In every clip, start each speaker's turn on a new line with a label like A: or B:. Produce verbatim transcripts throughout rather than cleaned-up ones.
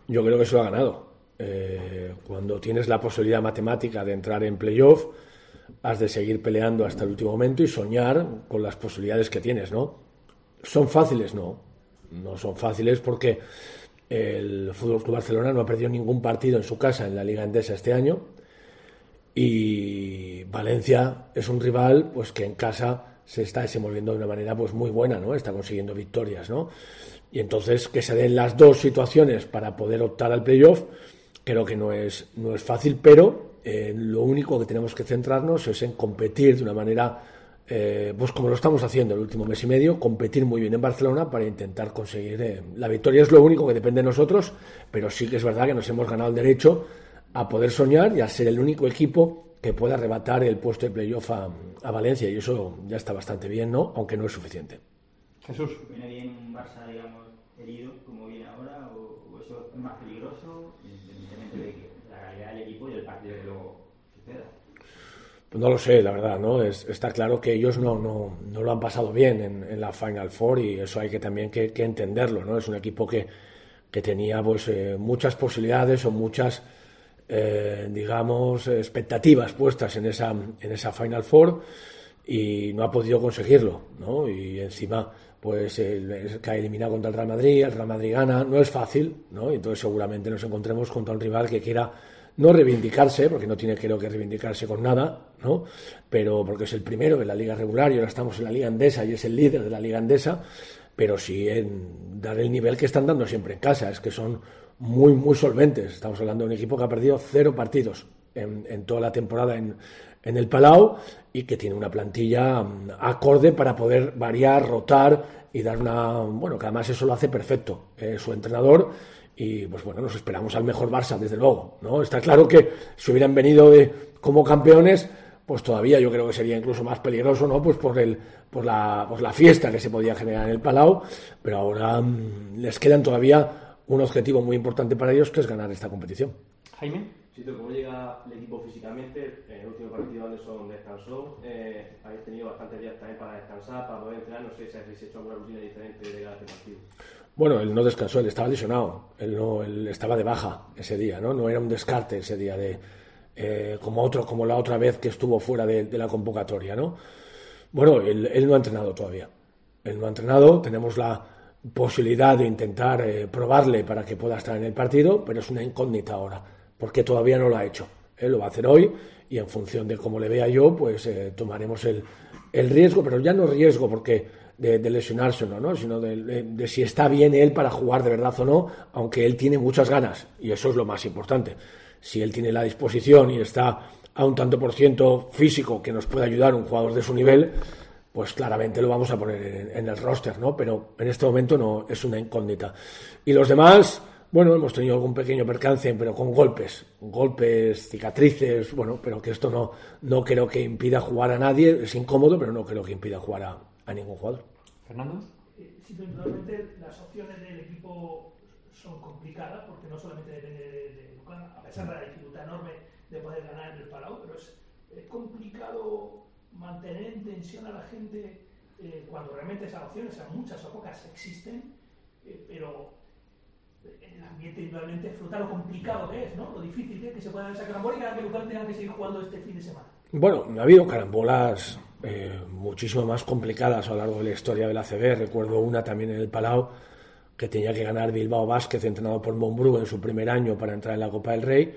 A: Yo creo que eso ha ganado. Eh, cuando tienes la posibilidad matemática de entrar en playoff, has de seguir peleando hasta el último momento y soñar con las posibilidades que tienes, ¿no? ¿Son fáciles? No. No son fáciles porque el F C Barcelona no ha perdido ningún partido en su casa en la Liga Endesa este año y Valencia es un rival pues que en casa se está desenvolviendo de una manera pues muy buena, ¿no? Está consiguiendo victorias, ¿no? Y entonces que se den las dos situaciones para poder optar al playoff creo que no es, no es fácil, pero eh, lo único que tenemos que centrarnos es en competir de una manera eh, pues como lo estamos haciendo el último mes y medio, competir muy bien en Barcelona para intentar conseguir eh, la victoria. Es lo único que depende de nosotros, pero sí que es verdad que nos hemos ganado el derecho a poder soñar y a ser el único equipo que pueda arrebatar el puesto de playoff a, a Valencia, y eso ya está bastante bien, ¿no? Aunque no es suficiente.
B: Jesús.
C: ¿Viene bien un Barça, digamos, herido como viene ahora, o, o eso es más peligroso, independientemente de que la calidad del equipo y el partido que luego suceda?
A: Pues no lo sé, la verdad, ¿no? Es, está claro que ellos no, no, no lo han pasado bien en, en la Final Four, y eso hay que también que, que entenderlo, ¿no? Es un equipo que, que tenía pues eh, muchas posibilidades o muchas eh, digamos expectativas puestas en esa, en esa Final Four y no ha podido conseguirlo, ¿no? Y encima pues eh, cae eliminado contra el Real Madrid, el Real Madrid gana, no es fácil, ¿no? Y entonces seguramente nos encontremos contra un rival que quiera no reivindicarse, porque no tiene creo que reivindicarse con nada, ¿no? Pero porque es el primero de la Liga regular y ahora estamos en la Liga Endesa y es el líder de la Liga Endesa, pero sí en dar el nivel que están dando siempre en casa, es que son muy, muy solventes. Estamos hablando de un equipo que ha perdido cero partidos en, en toda la temporada en, en el Palau y que tiene una plantilla um, acorde para poder variar, rotar y dar una... Bueno, que además eso lo hace perfecto eh, su entrenador. Y pues bueno, nos esperamos al mejor Barça, desde luego, ¿no? Está claro que si hubieran venido de, como campeones, pues todavía yo creo que sería incluso más peligroso, ¿no? Pues por el por la, por la fiesta que se podía generar en el Palau, pero ahora mmm, les quedan todavía un objetivo muy importante para ellos, que es ganar esta competición.
B: Jaime.
D: Sí, ¿cómo llega el equipo físicamente? En el último partido Anderson descansó, eh, habéis tenido bastantes días también para descansar, para poder entrenar, no sé si habéis hecho alguna rutina diferente de cada partido.
A: Bueno, él no descansó, él estaba lesionado, él no, él estaba de baja ese día, ¿no? No era un descarte ese día de eh, como otro, como la otra vez que estuvo fuera de, de la convocatoria, ¿no? Bueno, él, él no ha entrenado todavía, él no ha entrenado, tenemos la posibilidad de intentar eh, probarle para que pueda estar en el partido, pero es una incógnita ahora, porque todavía no lo ha hecho. Él lo va a hacer hoy y en función de cómo le vea yo, pues eh, tomaremos el, el riesgo, pero ya no riesgo porque de, de lesionarse o no, ¿no? Sino de, de, de si está bien él para jugar de verdad o no, aunque él tiene muchas ganas, y eso es lo más importante. Si él tiene la disposición y está a un tanto por ciento físico que nos puede ayudar un jugador de su nivel, pues claramente lo vamos a poner en, en el roster, ¿no? Pero en este momento no, es una incógnita. Y los demás, bueno, hemos tenido algún pequeño percance, pero con golpes, golpes, cicatrices, bueno, pero que esto no, no creo que impida jugar a nadie, es incómodo, pero no creo que impida jugar a, a ningún jugador.
B: Fernando.
E: Eh, sí, naturalmente las opciones del equipo son complicadas, porque no solamente depende de, de Lucán, a pesar de la dificultad enorme de poder ganar en el Palau, pero es, es complicado mantener en tensión a la gente eh, cuando realmente esas opciones, a muchas o pocas, existen, eh, pero en el ambiente indudablemente fruta lo complicado que es, ¿no? Lo difícil que es que se pueda esa carambola y que Lucán tenga que seguir jugando este fin de semana.
A: Bueno, ha habido carambolas eh, muchísimo más complicadas a lo largo de la historia del A C B. Recuerdo una también en el Palau que tenía que ganar Bilbao Basket, entrenado por Montbrú en su primer año para entrar en la Copa del Rey,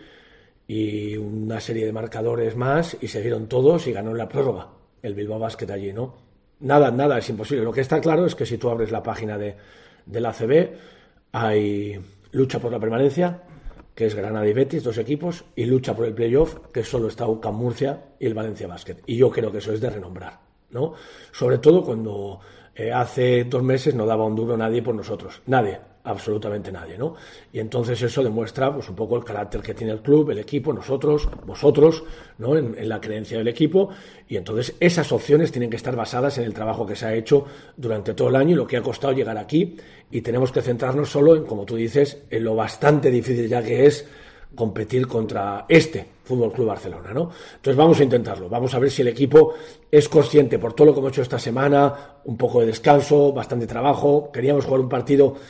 A: y una serie de marcadores más, y se dieron todos y ganó en la prórroga el Bilbao Basket allí, ¿no? Nada, nada es imposible. Lo que está claro es que si tú abres la página de, del A C B, hay lucha por la permanencia, que es Granada y Betis, dos equipos, y lucha por el playoff, que solo está U C A M Murcia y el Valencia Basket. Y yo creo que eso es de renombrar, ¿no? Sobre todo cuando eh, hace dos meses no daba un duro nadie por nosotros. Nadie, absolutamente nadie, ¿no? Y entonces eso demuestra pues un poco el carácter que tiene el club, el equipo, nosotros, vosotros, ¿no? En, en la creencia del equipo. Y entonces esas opciones tienen que estar basadas en el trabajo que se ha hecho durante todo el año y lo que ha costado llegar aquí. Y tenemos que centrarnos solo en, como tú dices, en lo bastante difícil ya que es competir contra este F C Barcelona, ¿no? Entonces vamos a intentarlo, vamos a ver si el equipo es consciente, por todo lo que hemos hecho esta semana, un poco de descanso, bastante trabajo, queríamos jugar un partido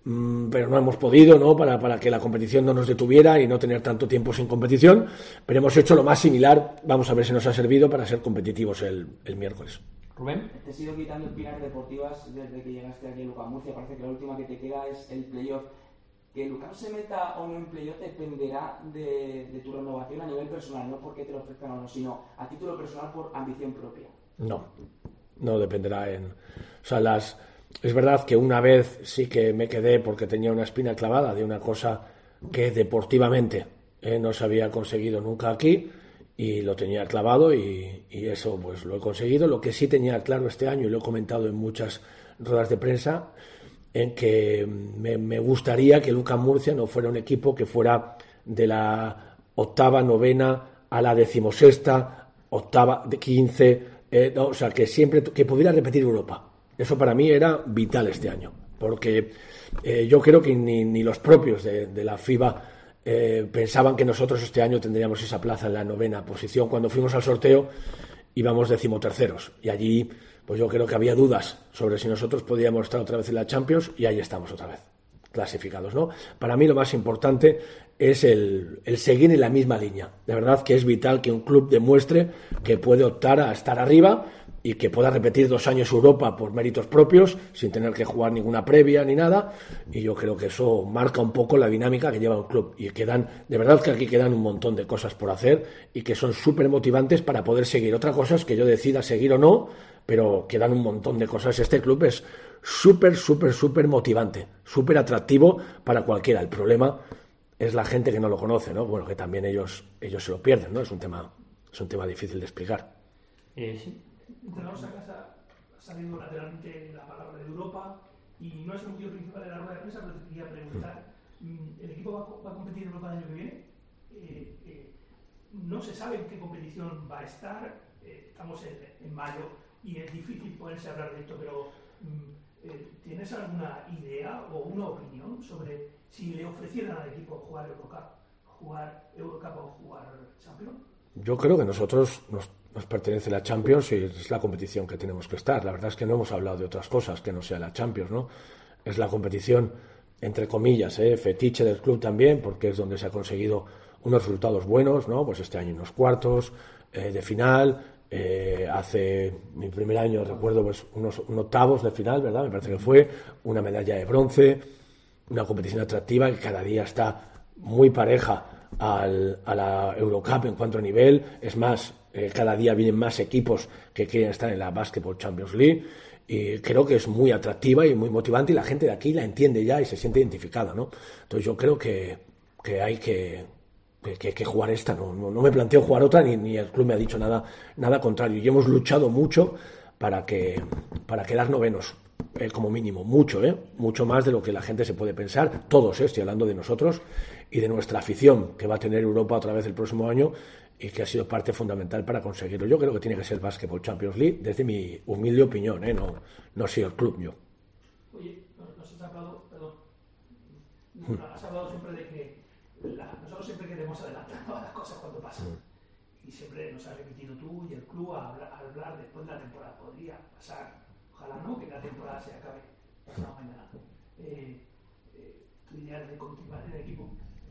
A: pero no hemos podido, ¿no? Para, para que la competición no nos detuviera y no tener tanto tiempo sin competición, pero hemos hecho lo más similar. Vamos a ver si nos ha servido para ser competitivos el, el miércoles.
B: Rubén.
F: Te has ido quitando espinas deportivas desde que llegaste aquí a Lucam Murcia. Parece que la última que te queda es el playoff. Que Lucam se meta o no en playoff dependerá de, de tu renovación a nivel personal, no porque te lo ofrezcan o no, sino a título personal por ambición propia.
A: No, no dependerá en... O sea, las... Es verdad que una vez sí que me quedé porque tenía una espina clavada de una cosa que deportivamente eh, no se había conseguido nunca aquí y lo tenía clavado y, y eso pues lo he conseguido. Lo que sí tenía claro este año, y lo he comentado en muchas ruedas de prensa, en que me, me gustaría que Lucam Murcia no fuera un equipo que fuera de la octava, novena a la decimosexta, octava, de quince, eh, no, o sea, que siempre que pudiera repetir Europa. Eso para mí era vital este año, porque eh, yo creo que ni, ni los propios de, de la FIBA eh, pensaban que nosotros este año tendríamos esa plaza en la novena posición. Cuando fuimos al sorteo íbamos decimoterceros y allí pues yo creo que había dudas sobre si nosotros podíamos estar otra vez en la Champions y ahí estamos otra vez, clasificados, ¿no? Para mí lo más importante es el, el seguir en la misma línea. De verdad que es vital que un club demuestre que puede optar a estar arriba y que pueda repetir dos años Europa por méritos propios, sin tener que jugar ninguna previa ni nada, y yo creo que eso marca un poco la dinámica que lleva un club, y quedan, de verdad que aquí quedan un montón de cosas por hacer, y que son súper motivantes para poder seguir. Otra cosa es que yo decida seguir o no, pero quedan un montón de cosas. Este club es súper, súper, súper motivante, súper atractivo para cualquiera. El problema es la gente que no lo conoce, ¿no? Bueno, que también ellos, ellos se lo pierden, ¿no? Es un tema, es un tema difícil de explicar.
B: Eh, sí.
E: Entrenador Sacasa ha salido lateralmente la palabra de Europa y no es el motivo principal de la rueda de prensa, pero te quería preguntar, ¿el equipo va, va a competir en Europa el año que viene? Eh, eh, no se sabe en qué competición va a estar, eh, estamos en, en mayo y es difícil poderse hablar de esto, pero eh, ¿tienes alguna idea o una opinión sobre si le ofrecieran al equipo jugar Eurocup, jugar Eurocup o jugar Champions?
A: Yo creo que nosotros nos, nos pertenece la Champions y es la competición que tenemos que estar. La verdad es que no hemos hablado de otras cosas que no sea la Champions, ¿no? Es la competición, entre comillas, ¿eh? fetiche del club también, porque es donde se ha conseguido unos resultados buenos, ¿no? Pues este año unos cuartos eh, de final, eh, hace mi primer año recuerdo pues unos, unos octavos de final, ¿verdad? Me parece que fue una medalla de bronce, una competición atractiva que cada día está muy pareja Al, a la Eurocup en cuanto a nivel. Es más, eh, cada día vienen más equipos que quieren estar en la Basketball Champions League y creo que es muy atractiva y muy motivante y la gente de aquí la entiende ya y se siente identificada, ¿no? Entonces yo creo que, que hay que, que, que jugar esta, no, no, no me planteo jugar otra ni, ni el club me ha dicho nada, nada contrario y hemos luchado mucho para, que, para quedar novenos. Eh, como mínimo, mucho, ¿eh? mucho más de lo que la gente se puede pensar, todos, ¿eh? Estoy hablando de nosotros y de nuestra afición que va a tener Europa otra vez el próximo año y que ha sido parte fundamental para conseguirlo. Yo creo que tiene que ser Basketball Champions League, desde mi humilde opinión, ¿eh? no, no soy el club yo.
E: Oye, nos has hablado, perdón, nos has hablado siempre de que la, nosotros siempre queremos adelantar todas las cosas cuando pasan y siempre nos has repetido tú y el club a hablar, a hablar después de la temporada, podría pasar. Ojalá no, que la temporada se acabe pasado mañana. Eh, eh, ¿Tu idea es de continuar en el equipo?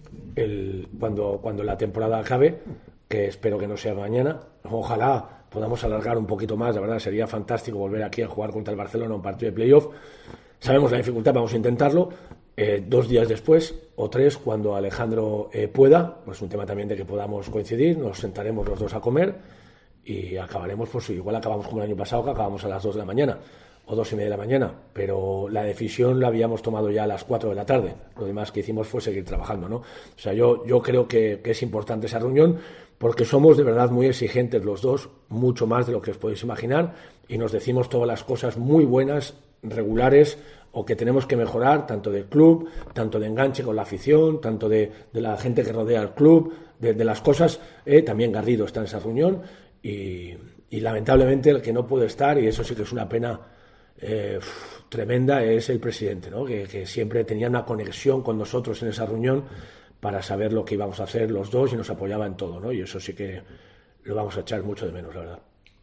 A: El, cuando, cuando la temporada acabe, que espero que no sea mañana, ojalá podamos alargar un poquito más, la verdad sería fantástico volver aquí a jugar contra el Barcelona un partido de playoff. Sabemos la dificultad, vamos a intentarlo. Eh, dos días después o tres, cuando Alejandro eh, pueda, pues un tema también de que podamos coincidir, nos sentaremos los dos a comer y acabaremos, pues igual acabamos como el año pasado, que acabamos a las dos de la mañana o dos y media de la mañana, pero la decisión la habíamos tomado ya a las cuatro de la tarde. Lo demás que hicimos fue seguir trabajando, ¿no? O sea, yo, yo creo que, que es importante esa reunión porque somos de verdad muy exigentes los dos, mucho más de lo que os podéis imaginar, y nos decimos todas las cosas muy buenas, regulares, o que tenemos que mejorar, tanto del club, tanto de enganche con la afición, tanto de, de la gente que rodea al club, de, de las cosas. Eh, también Garrido está en esa reunión y, y lamentablemente el que no puede estar, y eso sí que es una pena eh, tremenda, es el presidente, ¿no? que, que siempre tenía una conexión con nosotros en esa reunión para saber lo que íbamos a hacer los dos y nos apoyaba en todo, ¿no? Y eso sí que lo vamos a echar mucho de menos, la verdad.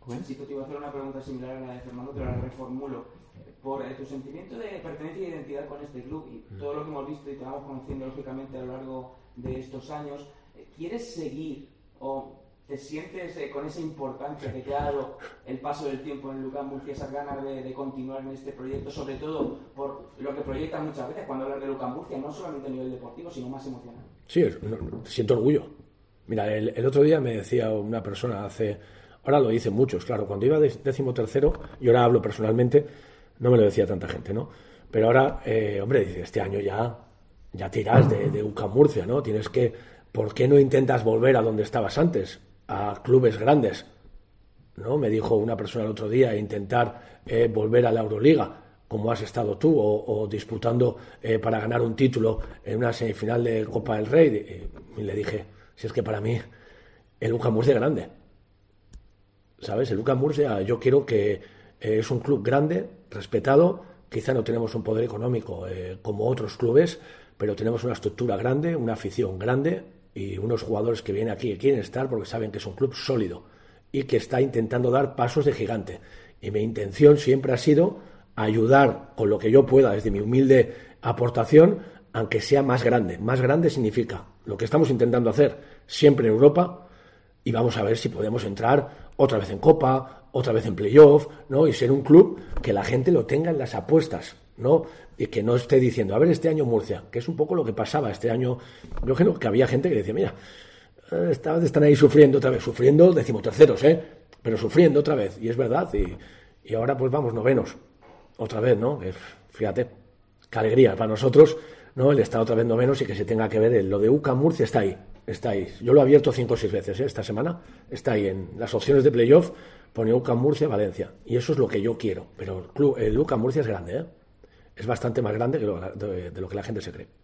F: Sí, te iba a hacer una pregunta similar a la de Fernando, pero la reformulo. Por eh, tu sentimiento de pertenencia e identidad con este club y todo lo que hemos visto y te vamos conociendo lógicamente a lo largo de estos años, ¿quieres seguir o te sientes eh, con esa importancia que te ha dado el paso del tiempo en Lucas Murcia, esas ganas de, de continuar en este proyecto, sobre todo por lo que proyectas muchas veces cuando hablas de Lucas Murcia, no solamente a nivel deportivo, sino más emocional?
A: Sí, es, no, siento orgullo. Mira, el, el otro día me decía una persona hace... Ahora lo dicen muchos, claro, cuando iba de décimo tercero, y ahora hablo personalmente, no me lo decía tanta gente, ¿no? Pero ahora, eh, hombre, dice, este año ya, ya tiras de, de U C A M Murcia, ¿no? Tienes que, ¿por qué no intentas volver a donde estabas antes? A clubes grandes, ¿no? Me dijo una persona el otro día, intentar eh, volver a la Euroliga, como has estado tú, o, o disputando eh, para ganar un título en una semifinal de Copa del Rey. Y, y le dije, si es que para mí el U C A M Murcia es grande, ¿sabes? El U C A M Murcia, yo quiero que eh, es un club grande, respetado. Quizá no tenemos un poder económico eh, como otros clubes, pero tenemos una estructura grande, una afición grande y unos jugadores que vienen aquí y quieren estar porque saben que es un club sólido y que está intentando dar pasos de gigante. Y mi intención siempre ha sido ayudar con lo que yo pueda, desde mi humilde aportación, aunque sea más grande. Más grande significa lo que estamos intentando hacer siempre en Europa, y vamos a ver si podemos entrar otra vez en Copa, otra vez en Playoff, ¿no? Y ser un club que la gente lo tenga en las apuestas, ¿no? Y que no esté diciendo, a ver, este año Murcia, que es un poco lo que pasaba este año. Yo creo que había gente que decía, mira, están ahí sufriendo otra vez, sufriendo decimoterceros, ¿eh? Pero sufriendo otra vez, y es verdad, y, y ahora pues vamos novenos, otra vez, ¿no? Fíjate, qué alegría para nosotros, ¿no? El estar otra vez novenos y que se tenga que ver, lo de U C A M Murcia está ahí. Está ahí. Yo lo he abierto cinco o seis veces ¿eh? esta semana. Está ahí en las opciones de playoff. Pone U C A M Murcia, Valencia. Y eso es lo que yo quiero. Pero el, club, el U C A M Murcia es grande. ¿eh? Es bastante más grande que lo, de, de lo que la gente se cree.